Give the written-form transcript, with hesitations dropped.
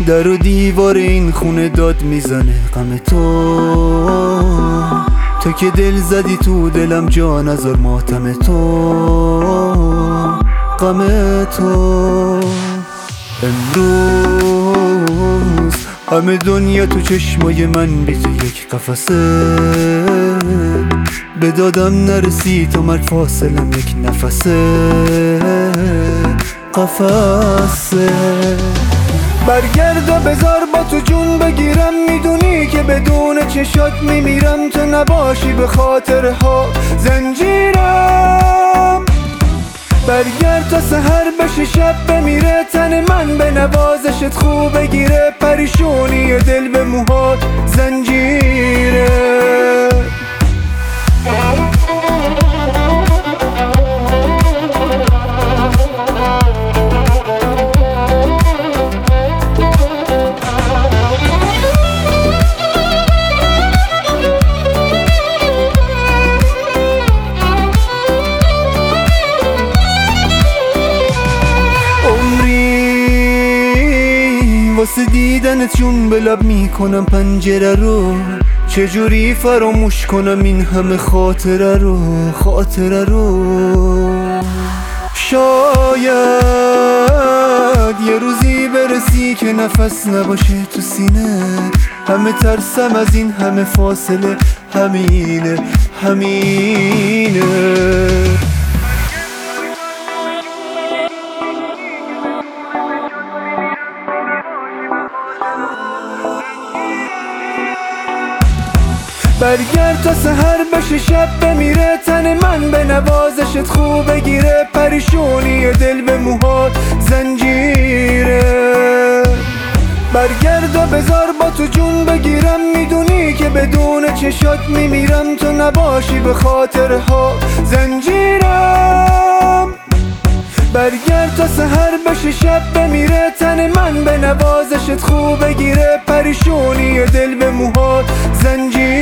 در و دیوار این خونه داد میزنه غم تو که دل زدی تو دلم جا نذار ماتم تو غم تو. امروز همه دنیا تو چشمای من بی تو یک قفسه، به دادم نرسی تو مرگ فاصلم یک نفسه قفسه. برگرد و بذار با تو جون بگیرم، میدونی که بدون چشات میمیرم، تو نباشی به خاطرها زنجیرم. برگرد تا سحر بشه شب بمیره تن من، به نوازشت خوب بگیره پریشونی دل به موهات زنجیره. واسه دیدنت جون به لب میکنم پنجره رو، چجوری فراموش کنم این همه خاطره رو. شاید یه روزی برسی که نفس نباشه تو سینه، همه ترسم از این همه فاصله، همینه. برگرد تا سحر بشه شب بمیره تن من، به نوازشت خوب بگیره پریشونی دل به موهات زنجیره. برگرد و بذار با تو جون بگیرم، میدونی که بدون چشات میمیرم، تو نباشی به خاطرها زنجیرم. برگرد تا سحر بشه شب بمیره تن من، به نوازشت خوب بگیره پریشونی دل به موهات زنجیره.